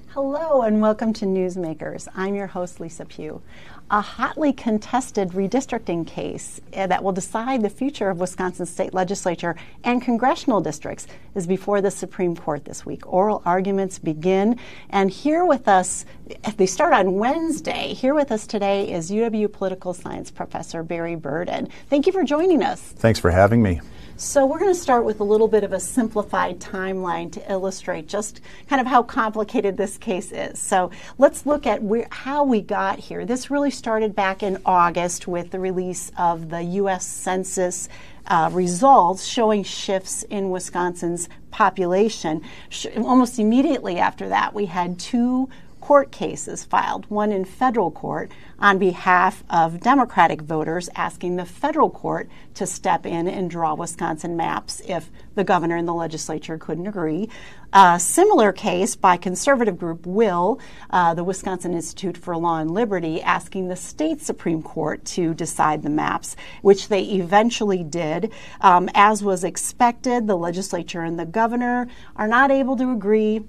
Hello and welcome to Newsmakers. I'm your host, Lisa Pugh. A hotly contested redistricting case that will decide the future of Wisconsin's state legislature and congressional districts is before the Supreme Court this week. Oral arguments begin, and here with us, they start on Wednesday. Here with us today is UW political science professor Barry Burden. Thank you for joining us. Thanks for having me. So we're going to start with a little bit of a simplified timeline to illustrate just kind of how complicated this case is. So let's look at how we got here. This really started back in August with the release of the U.S. Census results showing shifts in Wisconsin's population. Almost immediately after that, we had two court cases filed, one in federal court on behalf of Democratic voters asking the federal court to step in and draw Wisconsin maps if the governor and the legislature couldn't agree. A similar case by conservative group WILL, the Wisconsin Institute for Law and Liberty, asking the state Supreme Court to decide the maps, which they eventually did. As was expected, the legislature and the governor are not able to agree.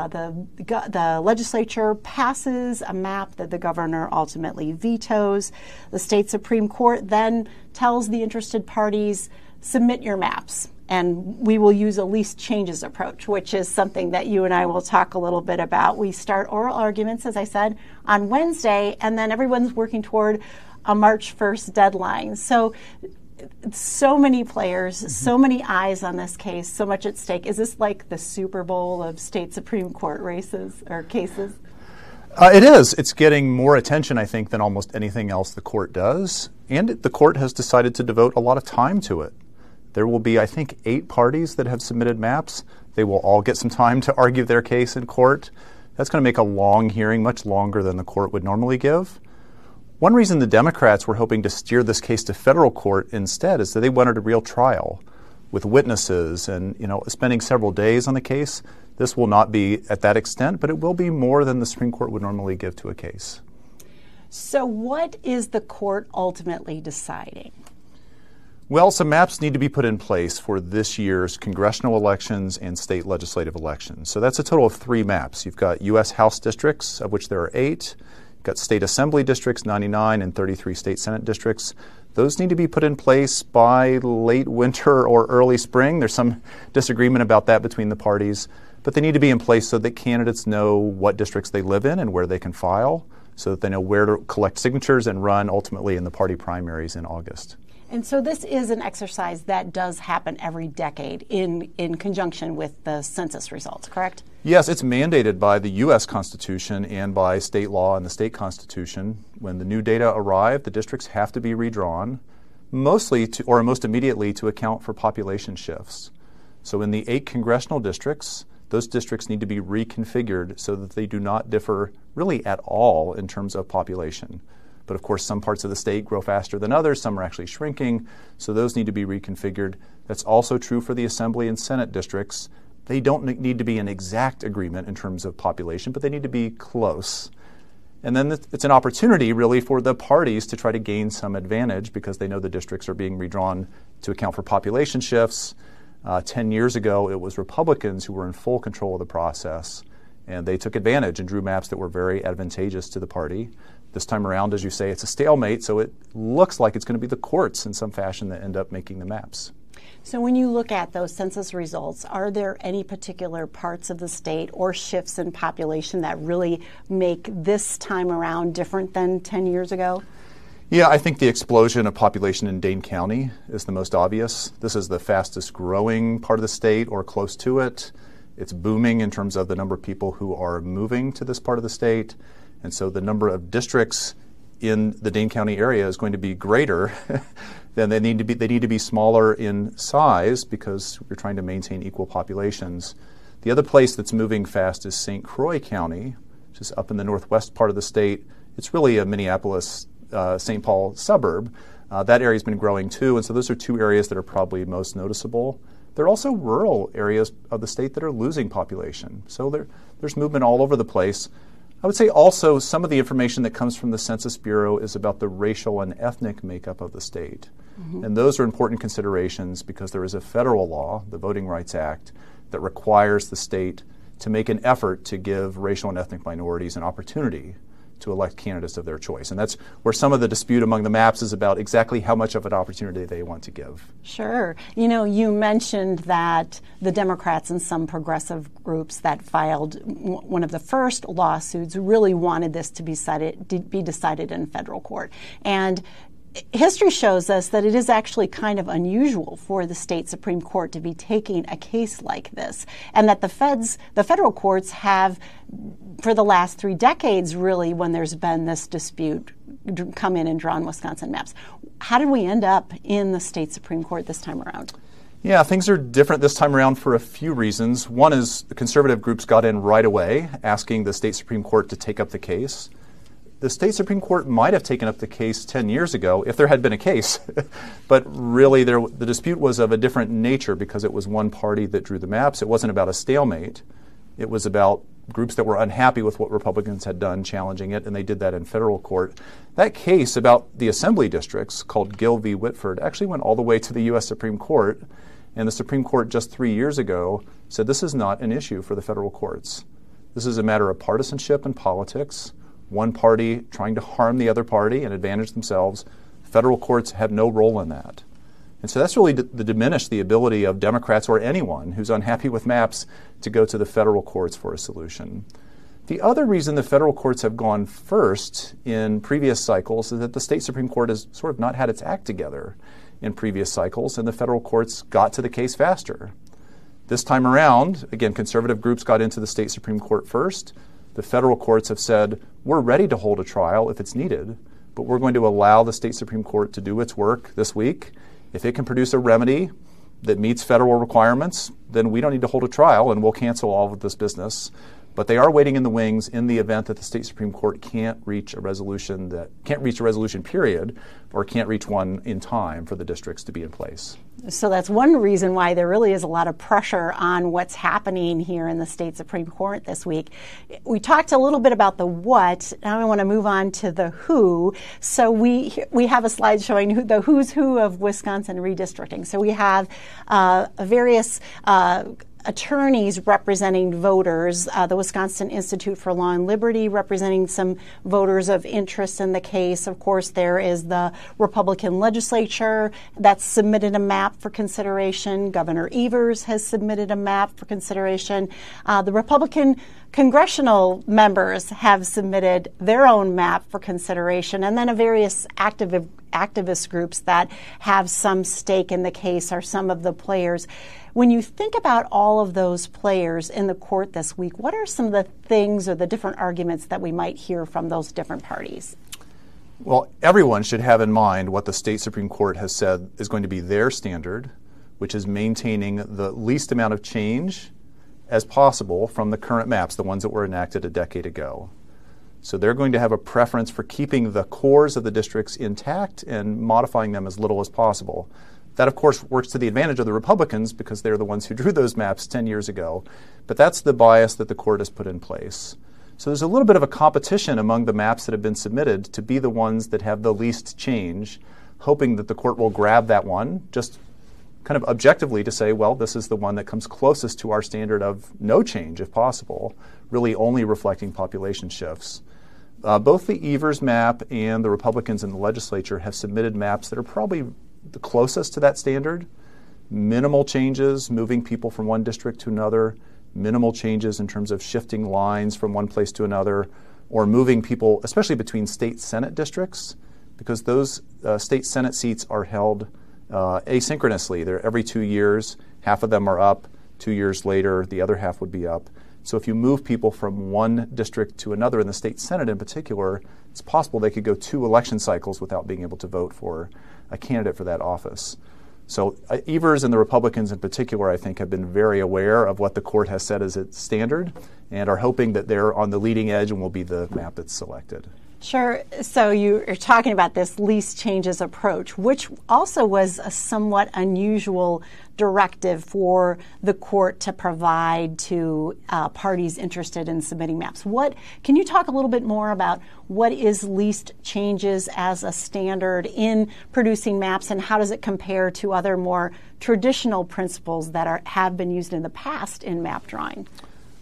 The legislature passes a map that the governor ultimately vetoes. The state Supreme Court then tells the interested parties, submit your maps, and we will use a least changes approach, which is something that you and I will talk a little bit about. We start oral arguments, as I said, on Wednesday, and then everyone's working toward a March 1st deadline. So many players, so many eyes on this case, so much at stake. Is this like the Super Bowl of state Supreme Court races or cases? It is. It's getting more attention, I think, than almost anything else the court does. And the court has decided to devote a lot of time to it. There will be, I think, 8 parties that have submitted maps. They will all get some time to argue their case in court. That's going to make a long hearing, much longer than the court would normally give. One reason the Democrats were hoping to steer this case to federal court instead is that they wanted a real trial with witnesses and, spending several days on the case. This will not be at that extent, but it will be more than the Supreme Court would normally give to a case. So what is the court ultimately deciding? Well, some maps need to be put in place for this year's congressional elections and state legislative elections. So that's a total of 3 maps. You've got U.S. House districts, of which there are 8. You've got state assembly districts, 99, and 33 state Senate districts. Those need to be put in place by late winter or early spring. There's some disagreement about that between the parties, but they need to be in place so that candidates know what districts they live in and where they can file, so that they know where to collect signatures and run ultimately in the party primaries in August. And so this is an exercise that does happen every decade in conjunction with the census results, correct? Yes, it's mandated by the U.S. Constitution and by state law and the state constitution. When the new data arrive, the districts have to be redrawn, most immediately to account for population shifts. So in the 8 congressional districts, those districts need to be reconfigured so that they do not differ really at all in terms of population. But of course, some parts of the state grow faster than others. Some are actually shrinking, so those need to be reconfigured. That's also true for the Assembly and Senate districts. They don't need to be an exact agreement in terms of population, but they need to be close. And then it's an opportunity, really, for the parties to try to gain some advantage because they know the districts are being redrawn to account for population shifts. 10 years ago, it was Republicans who were in full control of the process, and they took advantage and drew maps that were very advantageous to the party. This time around, as you say, it's a stalemate, so it looks like it's going to be the courts in some fashion that end up making the maps. So when you look at those census results, are there any particular parts of the state or shifts in population that really make this time around different than 10 years ago? Yeah, I think the explosion of population in Dane County is the most obvious. This is the fastest growing part of the state or close to it. It's booming in terms of the number of people who are moving to this part of the state. And so the number of districts in the Dane County area is going to be greater than they need to be. They need to be smaller in size because we're trying to maintain equal populations. The other place that's moving fast is St. Croix County, which is up in the northwest part of the state. It's really a Minneapolis, St. Paul suburb. That area's been growing too, and so those are 2 areas that are probably most noticeable. There are also rural areas of the state that are losing population. So there's movement all over the place. I would say also some of the information that comes from the Census Bureau is about the racial and ethnic makeup of the state. Mm-hmm. And those are important considerations because there is a federal law, the Voting Rights Act, that requires the state to make an effort to give racial and ethnic minorities an opportunity to elect candidates of their choice. And that's where some of the dispute among the maps is about exactly how much of an opportunity they want to give. Sure. You know, you mentioned that the Democrats and some progressive groups that filed one of the first lawsuits really wanted this to be decided in federal court. And history shows us that it is actually kind of unusual for the state Supreme Court to be taking a case like this, and that the federal courts have, for the last 3 decades, really, when there's been this dispute, come in and drawn Wisconsin maps. How did we end up in the state Supreme Court this time around? Yeah, things are different this time around for a few reasons. One is the conservative groups got in right away, asking the state Supreme Court to take up the case. The state Supreme Court might have taken up the case 10 years ago if there had been a case. But really, the dispute was of a different nature because it was one party that drew the maps. It wasn't about a stalemate. It was about groups that were unhappy with what Republicans had done, challenging it, and they did that in federal court. That case about the assembly districts, called Gill v. Whitford, actually went all the way to the U.S. Supreme Court. And the Supreme Court just 3 years ago said this is not an issue for the federal courts. This is a matter of partisanship and politics. One party trying to harm the other party and advantage themselves. Federal courts have no role in that. And so that's really diminished the ability of Democrats or anyone who's unhappy with maps to go to the federal courts for a solution. The other reason the federal courts have gone first in previous cycles is that the state Supreme Court has sort of not had its act together in previous cycles, and the federal courts got to the case faster. This time around, again, conservative groups got into the state Supreme Court first. The federal courts have said, we're ready to hold a trial if it's needed, but we're going to allow the state Supreme Court to do its work this week. If it can produce a remedy that meets federal requirements, then we don't need to hold a trial and we'll cancel all of this business. But they are waiting in the wings in the event that the state Supreme Court can't reach a resolution period, or can't reach one in time for the districts to be in place. So that's one reason why there really is a lot of pressure on what's happening here in the state Supreme Court this week. We talked a little bit about the what. Now I want to move on to the who. So we have a slide showing the who's who of Wisconsin redistricting. So we have various attorneys representing voters, the Wisconsin Institute for Law and Liberty representing some voters of interest in the case. Of course, there is the Republican legislature that's submitted a map for consideration. Governor Evers has submitted a map for consideration. The Republican congressional members have submitted their own map for consideration, and then various activist groups that have some stake in the case are some of the players. When you think about all of those players in the court this week, what are some of the things or the different arguments that we might hear from those different parties? Well, everyone should have in mind what the state Supreme Court has said is going to be their standard, which is maintaining the least amount of change as possible from the current maps, the ones that were enacted a decade ago. So they're going to have a preference for keeping the cores of the districts intact and modifying them as little as possible. That, of course, works to the advantage of the Republicans because they're the ones who drew those maps 10 years ago. But that's the bias that the court has put in place. So there's a little bit of a competition among the maps that have been submitted to be the ones that have the least change, hoping that the court will grab that one, just kind of objectively to say, well, this is the one that comes closest to our standard of no change, if possible, really only reflecting population shifts. Both the Evers map and the Republicans in the legislature have submitted maps that are probably the closest to that standard. Minimal changes, moving people from one district to another, minimal changes in terms of shifting lines from one place to another, or moving people, especially between state Senate districts, because those state Senate seats are held asynchronously. They're every 2 years. Half of them are up. 2 years later, the other half would be up. So if you move people from one district to another, in the state Senate in particular, it's possible they could go 2 election cycles without being able to vote for a candidate for that office. So Evers and the Republicans in particular, I think, have been very aware of what the court has said as its standard and are hoping that they're on the leading edge and will be the map that's selected. Sure. So you're talking about this least changes approach, which also was a somewhat unusual directive for the court to provide to parties interested in submitting maps. Can you talk a little bit more about what is least changes as a standard in producing maps, and how does it compare to other more traditional principles that have been used in the past in map drawing?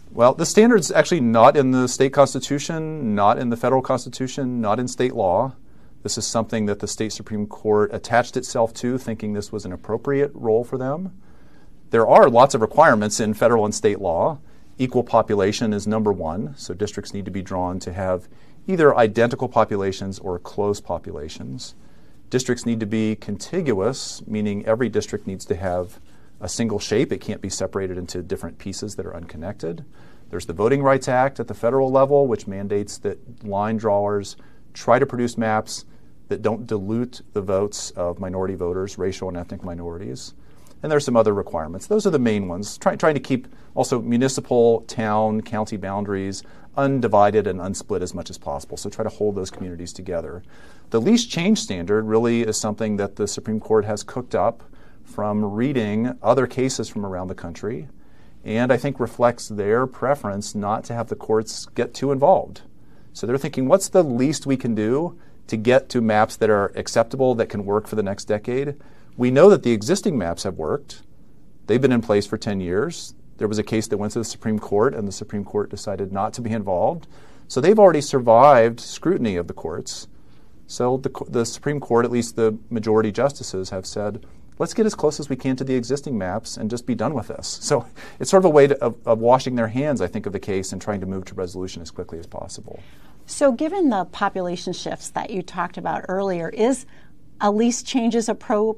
Well, the standard's actually not in the state constitution, not in the federal constitution, not in state law. This is something that the state Supreme Court attached itself to, thinking this was an appropriate role for them. There are lots of requirements in federal and state law. Equal population is number one, so districts need to be drawn to have either identical populations or close populations. Districts need to be contiguous, meaning every district needs to have a single shape. It can't be separated into different pieces that are unconnected. There's the Voting Rights Act at the federal level, which mandates that line drawers try to produce maps that don't dilute the votes of minority voters, racial and ethnic minorities. And there's some other requirements. Those are the main ones. Trying to keep also municipal, town, county boundaries undivided and unsplit as much as possible. So try to hold those communities together. The least change standard really is something that the Supreme Court has cooked up from reading other cases from around the country, and I think reflects their preference not to have the courts get too involved. So they're thinking, what's the least we can do to get to maps that are acceptable, that can work for the next decade? We know that the existing maps have worked. They've been in place for 10 years. There was a case that went to the Supreme Court, and the Supreme Court decided not to be involved. So they've already survived scrutiny of the courts. So the Supreme Court, at least the majority justices, have said, let's get as close as we can to the existing maps and just be done with this. So it's sort of a way of washing their hands, I think, of the case and trying to move to resolution as quickly as possible. So given the population shifts that you talked about earlier, is a least changes approach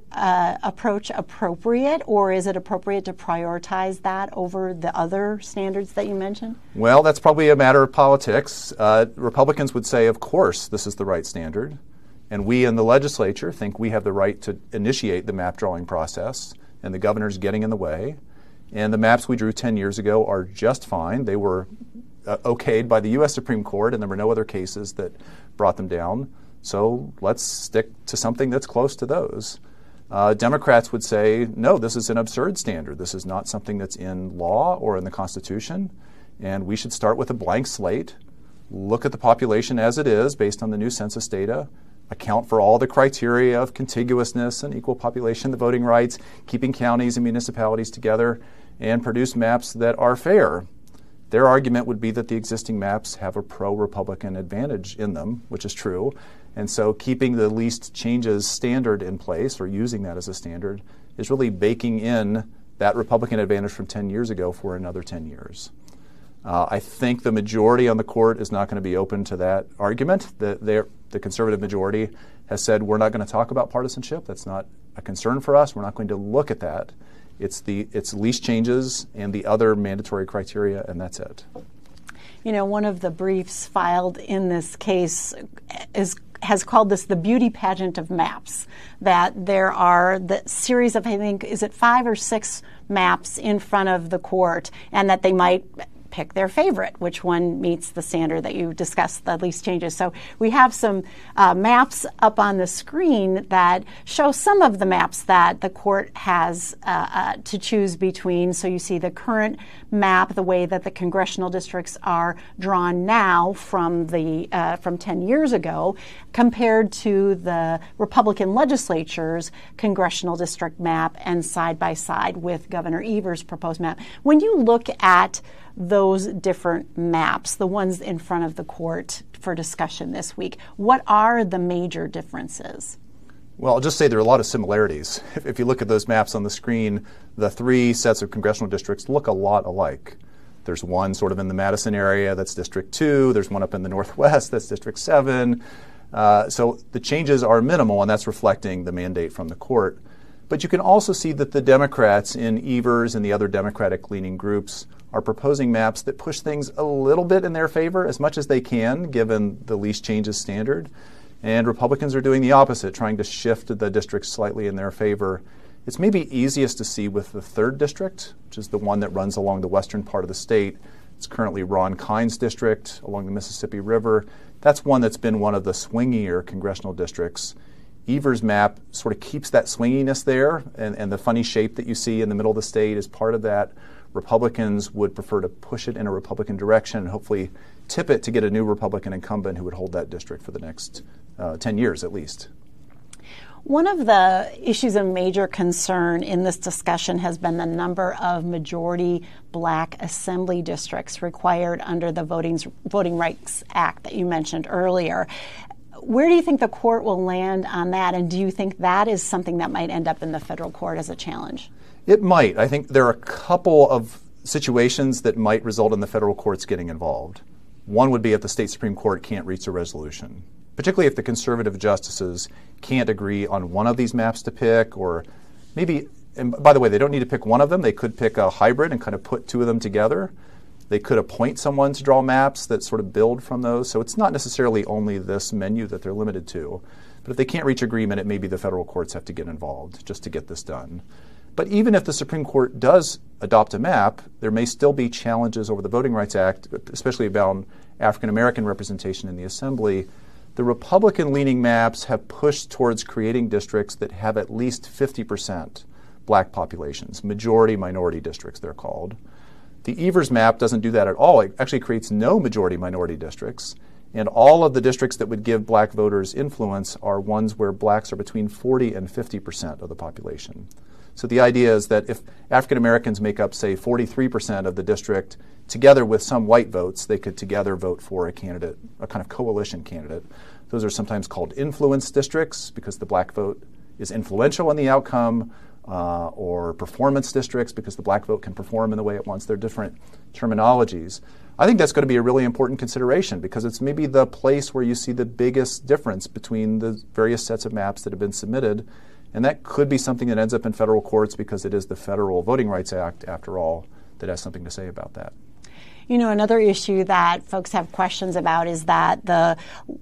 appropriate, or is it appropriate to prioritize that over the other standards that you mentioned? Well, that's probably a matter of politics. Republicans would say, of course, this is the right standard. And we in the legislature think we have the right to initiate the map drawing process, and the governor's getting in the way. And the maps we drew 10 years ago are just fine. They were okayed by the U.S. Supreme Court, and there were no other cases that brought them down. So let's stick to something that's close to those. Democrats would say, no, this is an absurd standard. This is not something that's in law or in the Constitution, and we should start with a blank slate, look at the population as it is based on the new census data, account for all the criteria of contiguousness and equal population, the voting rights, keeping counties and municipalities together, and produce maps that are fair. Their argument would be that the existing maps have a pro-Republican advantage in them, which is true. And so keeping the least changes standard in place, or using that as a standard, is really baking in that Republican advantage from 10 years ago for another 10 years. I think the majority on the court is not going to be open to that argument. The conservative majority has said, we're not going to talk about partisanship. That's not a concern for us. We're not going to look at that. It's least changes and the other mandatory criteria, and that's it. You know, one of the briefs filed in this case has called this the beauty pageant of maps, that there are the series of, I think, is it 5 or 6 maps in front of the court, and that they might pick their favorite, which one meets the standard that you discussed, the least changes. So we have some maps up on the screen that show some of the maps that the court has to choose between. So you see the current map, the way that the congressional districts are drawn now from 10 years ago, compared to the Republican legislature's congressional district map, and side by side with Governor Evers' proposed map. When you look at those different maps, the ones in front of the court for discussion this week, what are the major differences? Well, I'll just say there are a lot of similarities. If you look at those maps on the screen, the 3 sets of congressional districts look a lot alike. There's one sort of in the Madison area, that's District 2. There's one up in the Northwest, that's District 7. So the changes are minimal, and that's reflecting the mandate from the court. But you can also see that the Democrats in Evers and the other Democratic-leaning groups are proposing maps that push things a little bit in their favor, as much as they can, given the least changes standard. And Republicans are doing the opposite, trying to shift the districts slightly in their favor. It's maybe easiest to see with the 3rd district, which is the one that runs along the western part of the state. It's currently Ron Kynes' district along the Mississippi River. That's one that's been one of the swingier congressional districts. Evers' map sort of keeps that swinginess there, and the funny shape that you see in the middle of the state is part of that. Republicans would prefer to push it in a Republican direction and hopefully tip it to get a new Republican incumbent who would hold that district for the next 10 years at least. One of the issues of major concern in this discussion has been the number of majority black assembly districts required under the Voting Rights Act that you mentioned earlier. Where do you think the court will land on that, and do you think that is something that might end up in the federal court as a challenge? It might. I think there are a couple of situations that might result in the federal courts getting involved. One would be if the state Supreme Court can't reach a resolution, particularly if the conservative justices can't agree on one of these maps to pick, or maybe, and by the way, they don't need to pick one of them. They could pick a hybrid and kind of put two of them together. They could appoint someone to draw maps that sort of build from those. So it's not necessarily only this menu that they're limited to. But if they can't reach agreement, it may be the federal courts have to get involved just to get this done. But even if the Supreme Court does adopt a map, there may still be challenges over the Voting Rights Act, especially about African American representation in the Assembly. The Republican-leaning maps have pushed towards creating districts that have at least 50% black populations, majority-minority districts they're called. The Evers map doesn't do that at all. It actually creates no majority-minority districts, and all of the districts that would give black voters influence are ones where blacks are between 40 and 50% of the population. So the idea is that if African Americans make up, say, 43% of the district, together with some white votes, they could together vote for a candidate, a kind of coalition candidate. Those are sometimes called influence districts because the black vote is influential in the outcome, or performance districts because the black vote can perform in the way it wants. They're different terminologies. I think that's going to be a really important consideration because it's maybe the place where you see the biggest difference between the various sets of maps that have been submitted. And that could be something that ends up in federal courts because it is the Federal Voting Rights Act, after all, that has something to say about that. You know, another issue that folks have questions about is that the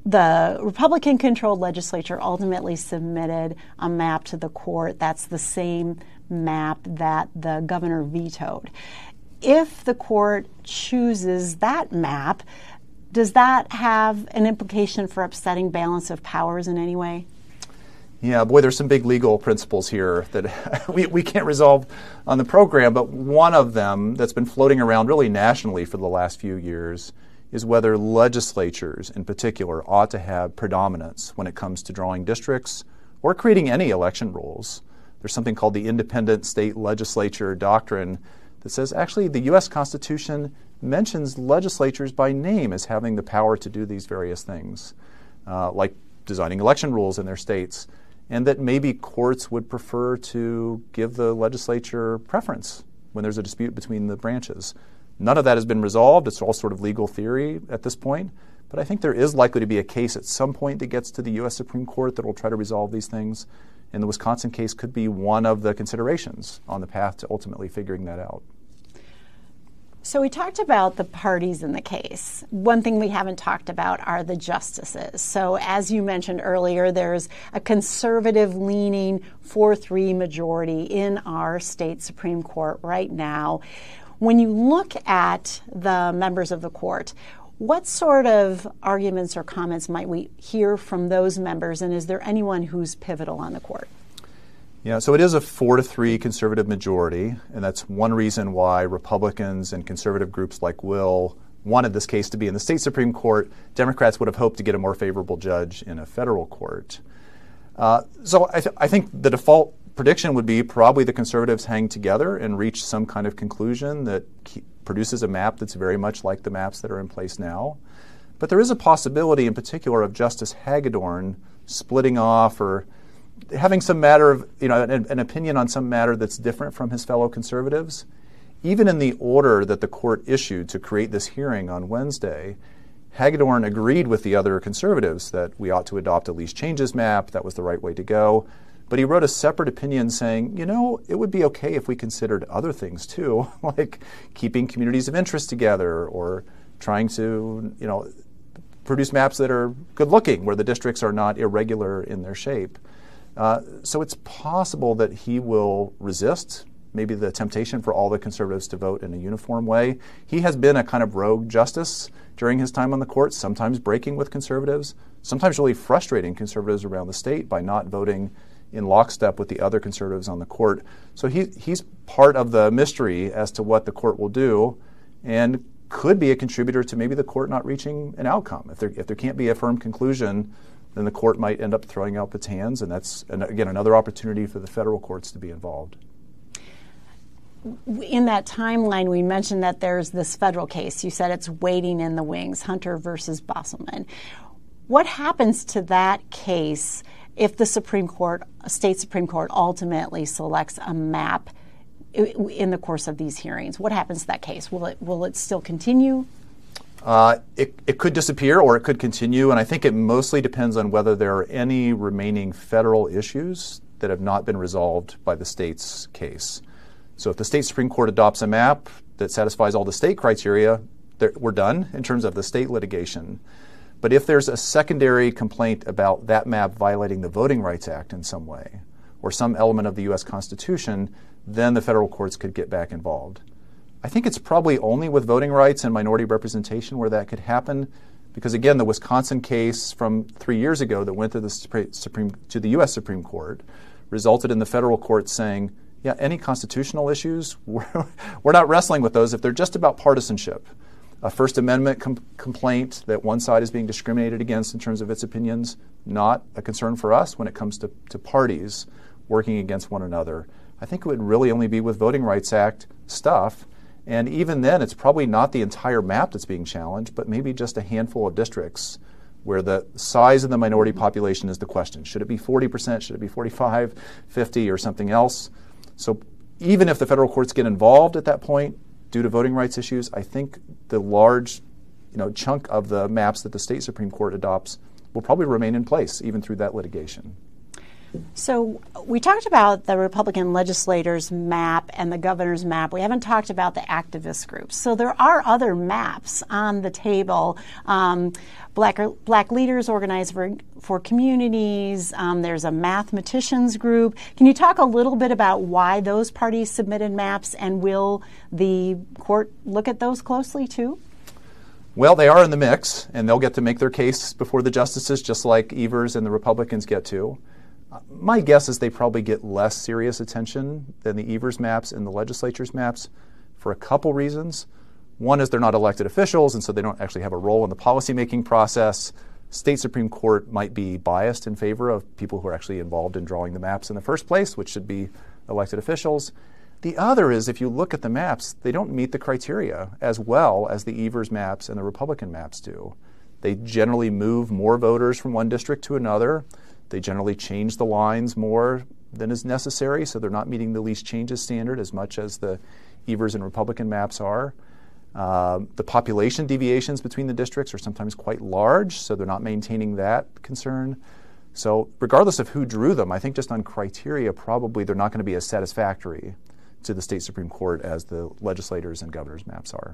Republican-controlled legislature ultimately submitted a map to the court that's the same map that the governor vetoed. If the court chooses that map, does that have an implication for upsetting balance of powers in any way? Yeah, boy, there's some big legal principles here that we can't resolve on the program, but one of them that's been floating around really nationally for the last few years is whether legislatures in particular ought to have predominance when it comes to drawing districts or creating any election rules. There's something called the independent state legislature doctrine that says actually the U.S. Constitution mentions legislatures by name as having the power to do these various things, like designing election rules in their states, and that maybe courts would prefer to give the legislature preference when there's a dispute between the branches. None of that has been resolved. It's all sort of legal theory at this point. But I think there is likely to be a case at some point that gets to the U.S. Supreme Court that will try to resolve these things. And the Wisconsin case could be one of the considerations on the path to ultimately figuring that out. So we talked about the parties in the case. One thing we haven't talked about are the justices. So as you mentioned earlier, there's a conservative-leaning 4-3 majority in our state Supreme Court right now. When you look at the members of the court, what sort of arguments or comments might we hear from those members, and is there anyone who's pivotal on the court? Yeah, so it is a 4-3 conservative majority, and that's one reason why Republicans and conservative groups like Will wanted this case to be in the state Supreme Court. Democrats would have hoped to get a more favorable judge in a federal court. So I think the default prediction would be probably the conservatives hang together and reach some kind of conclusion that produces a map that's very much like the maps that are in place now. But there is a possibility in particular of Justice Hagedorn splitting off or having some matter of, an opinion on some matter that's different from his fellow conservatives. Even in the order that the court issued to create this hearing on Wednesday, Hagedorn agreed with the other conservatives that we ought to adopt a least changes map, that was the right way to go. But he wrote a separate opinion saying, it would be okay if we considered other things too, like keeping communities of interest together or trying to, produce maps that are good looking, where the districts are not irregular in their shape. So it's possible that he will resist maybe the temptation for all the conservatives to vote in a uniform way. He has been a kind of rogue justice during his time on the court, sometimes breaking with conservatives, sometimes really frustrating conservatives around the state by not voting in lockstep with the other conservatives on the court. So he's part of the mystery as to what the court will do, and could be a contributor to maybe the court not reaching an outcome. If there can't be a firm conclusion, then the court might end up throwing up its hands, and that's, again, another opportunity for the federal courts to be involved. In that timeline, we mentioned that there's this federal case. You said it's waiting in the wings, Hunter versus Bosselman. What happens to that case if the Supreme Court, state Supreme Court, ultimately selects a map in the course of these hearings? What happens to that case? Will it still continue? It could disappear or it could continue, and I think it mostly depends on whether there are any remaining federal issues that have not been resolved by the state's case. So if the state Supreme Court adopts a map that satisfies all the state criteria, we're done in terms of the state litigation. But if there's a secondary complaint about that map violating the Voting Rights Act in some way, or some element of the U.S. Constitution, then the federal courts could get back involved. I think it's probably only with voting rights and minority representation where that could happen, because again, the Wisconsin case from 3 years ago that went to the U.S. Supreme Court resulted in the federal court saying, yeah, any constitutional issues, we're not wrestling with those if they're just about partisanship. A First Amendment complaint that one side is being discriminated against in terms of its opinions, not a concern for us when it comes to parties working against one another. I think it would really only be with Voting Rights Act stuff, and even then it's probably not the entire map that's being challenged, but maybe just a handful of districts where the size of the minority population is the question. Should it be 40%? Should it be 45, 50, or something else? So even if the federal courts get involved at that point due to voting rights issues, I think the large chunk of the maps that the state Supreme Court adopts will probably remain in place even through that litigation. So we talked about the Republican legislators' map and the governor's map. We haven't talked about the activist groups. So there are other maps on the table. Black Leaders Organize for Communities. There's a mathematicians group. Can you talk a little bit about why those parties submitted maps, and will the court look at those closely too? Well, they are in the mix, and they'll get to make their case before the justices, just like Evers and the Republicans get to. My guess is they probably get less serious attention than the Evers maps and the legislature's maps for a couple reasons. One is they're not elected officials, and so they don't actually have a role in the policymaking process. State Supreme Court might be biased in favor of people who are actually involved in drawing the maps in the first place, which should be elected officials. The other is, if you look at the maps, they don't meet the criteria as well as the Evers maps and the Republican maps do. They generally move more voters from one district to another. They generally change the lines more than is necessary, so they're not meeting the least changes standard as much as the Evers and Republican maps are. The population deviations between the districts are sometimes quite large, so they're not maintaining that concern. So regardless of who drew them, I think just on criteria, probably they're not going to be as satisfactory to the state Supreme Court as the legislators' and governor's maps are.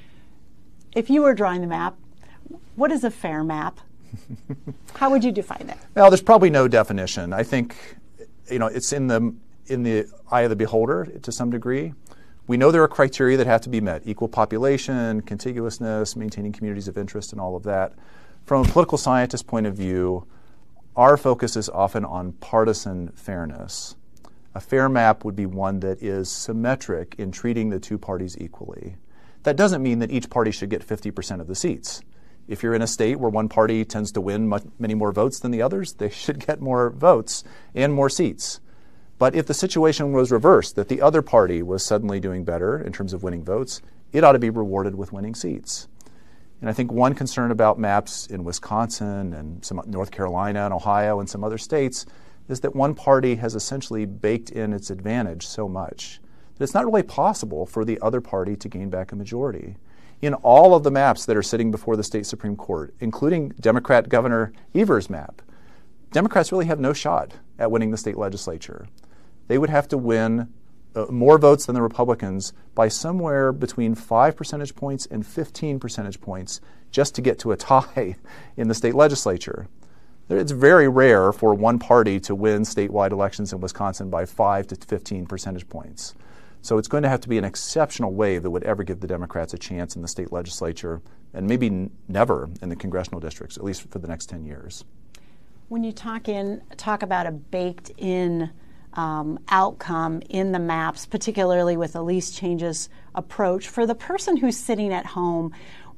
If you were drawing the map, what is a fair map? How would you define that? Well, there's probably no definition. I think it's in the eye of the beholder to some degree. We know there are criteria that have to be met: equal population, contiguousness, maintaining communities of interest, and all of that. From a political scientist point of view, our focus is often on partisan fairness. A fair map would be one that is symmetric in treating the two parties equally. That doesn't mean that each party should get 50% of the seats. If you're in a state where one party tends to win many more votes than the others, they should get more votes and more seats. But if the situation was reversed, that the other party was suddenly doing better in terms of winning votes, it ought to be rewarded with winning seats. And I think one concern about maps in Wisconsin and some North Carolina and Ohio and some other states is that one party has essentially baked in its advantage so much that it's not really possible for the other party to gain back a majority. In all of the maps that are sitting before the state Supreme Court, including Democrat Governor Evers' map, Democrats really have no shot at winning the state legislature. They would have to win more votes than the Republicans by somewhere between 5 percentage points and 15 percentage points just to get to a tie in the state legislature. It's very rare for one party to win statewide elections in Wisconsin by 5 to 15 percentage points. So it's going to have to be an exceptional wave that would ever give the Democrats a chance in the state legislature, and maybe never in the congressional districts, at least for the next 10 years. When you talk about a baked-in outcome in the maps, particularly with the least changes approach, for the person who's sitting at home,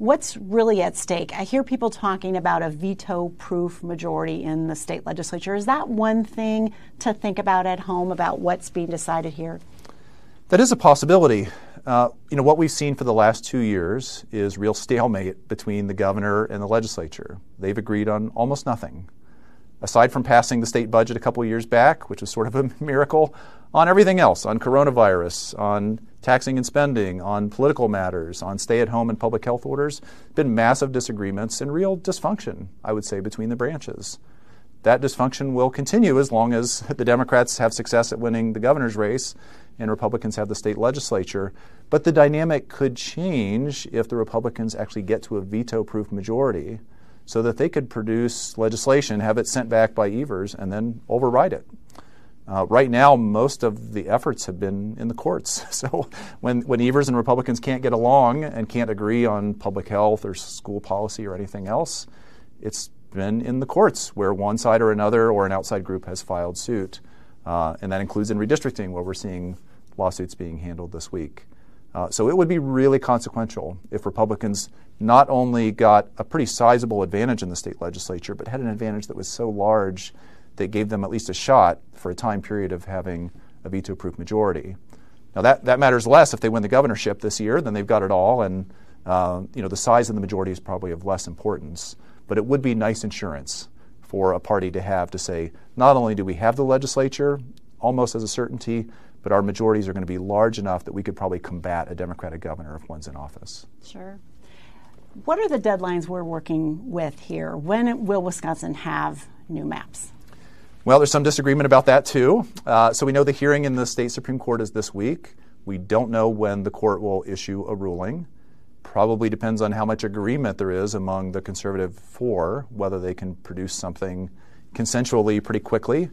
What's really at stake? I hear people talking about a veto-proof majority in the state legislature. Is that one thing to think about at home about what's being decided here? That is a possibility. What we've seen for the last 2 years is real stalemate between the governor and the legislature. They've agreed on almost nothing. Aside from passing the state budget a couple years back, which was sort of a miracle, on everything else, on coronavirus, on taxing and spending, on political matters, on stay-at-home and public health orders, been massive disagreements and real dysfunction, I would say, between the branches. That dysfunction will continue as long as the Democrats have success at winning the governor's race and Republicans have the state legislature. But the dynamic could change if the Republicans actually get to a veto-proof majority so that they could produce legislation, have it sent back by Evers, and then override it. Right now, most of the efforts have been in the courts. So when Evers and Republicans can't get along and can't agree on public health or school policy or anything else, it's been in the courts where one side or another or an outside group has filed suit. And that includes in redistricting, where we're seeing lawsuits being handled this week. So it would be really consequential if Republicans not only got a pretty sizable advantage in the state legislature, but had an advantage that was so large that gave them at least a shot for a time period of having a veto-proof majority. Now that matters less if they win the governorship this year, then they've got it all, and the size of the majority is probably of less importance. But it would be nice insurance for a party to have to say, not only do we have the legislature almost as a certainty, but our majorities are going to be large enough that we could probably combat a Democratic governor if one's in office. Sure. What are the deadlines we're working with here? When will Wisconsin have new maps? Well, there's some disagreement about that, too. So we know the hearing in the state Supreme Court is this week. We don't know when the court will issue a ruling. Probably depends on how much agreement there is among the conservative four, whether they can produce something consensually pretty quickly.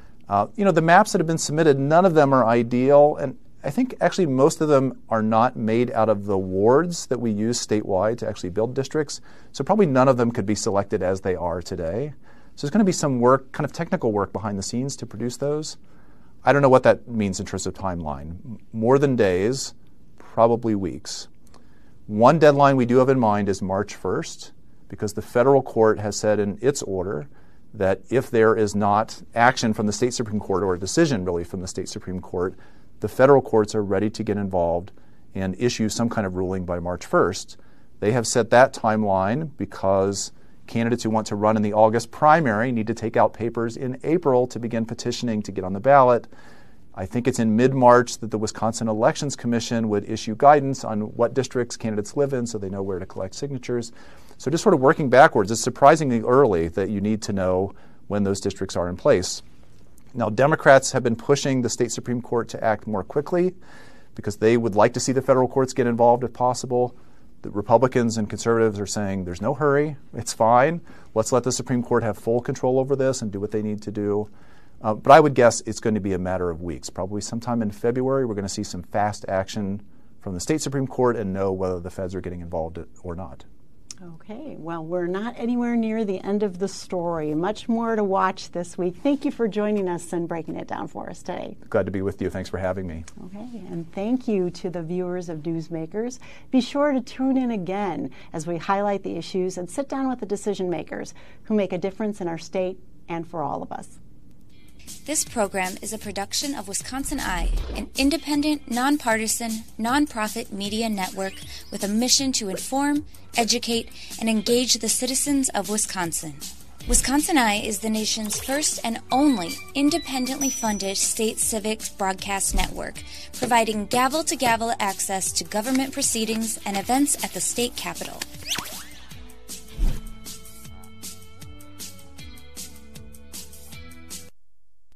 The maps that have been submitted, none of them are ideal, and I think actually most of them are not made out of the wards that we use statewide to actually build districts, so probably none of them could be selected as they are today. So there's going to be some work, kind of technical work behind the scenes to produce those. I don't know what that means in terms of timeline. More than days, probably weeks. One deadline we do have in mind is March 1st, because the federal court has said in its order that if there is not action from the state Supreme Court, or a decision really from the state Supreme Court, the federal courts are ready to get involved and issue some kind of ruling by March 1st. They have set that timeline because candidates who want to run in the August primary need to take out papers in April to begin petitioning to get on the ballot. I think it's in mid-March that the Wisconsin Elections Commission would issue guidance on what districts candidates live in so they know where to collect signatures. So just sort of working backwards, it's surprisingly early that you need to know when those districts are in place. Now, Democrats have been pushing the state Supreme Court to act more quickly because they would like to see the federal courts get involved if possible. The Republicans and conservatives are saying there's no hurry, it's fine. Let's let the Supreme Court have full control over this and do what they need to do. But I would guess it's going to be a matter of weeks. Probably sometime in February, we're going to see some fast action from the state Supreme Court and know whether the feds are getting involved or not. Okay, well, we're not anywhere near the end of the story. Much more to watch this week. Thank you for joining us and breaking it down for us today. Glad to be with you. Thanks for having me. Okay, and thank you to the viewers of Newsmakers. Be sure to tune in again as we highlight the issues and sit down with the decision makers who make a difference in our state and for all of us. This program is a production of Wisconsin Eye, an independent, nonpartisan, nonprofit media network with a mission to inform, educate, and engage the citizens of Wisconsin. Wisconsin Eye is the nation's first and only independently funded state civic broadcast network, providing gavel-to-gavel access to government proceedings and events at the state capitol.